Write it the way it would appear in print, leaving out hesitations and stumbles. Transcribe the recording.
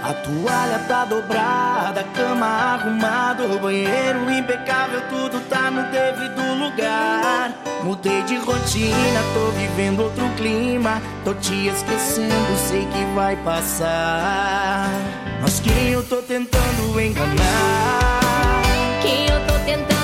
A toalha tá dobrada, a cama arrumada, o banheiro impecável, tudo tá no devido lugar. Mudei de rotina, tô vivendo outro clima, tô te esquecendo, sei que vai passar. Mas quem eu tô tentando enganar? Quem eu tô tentando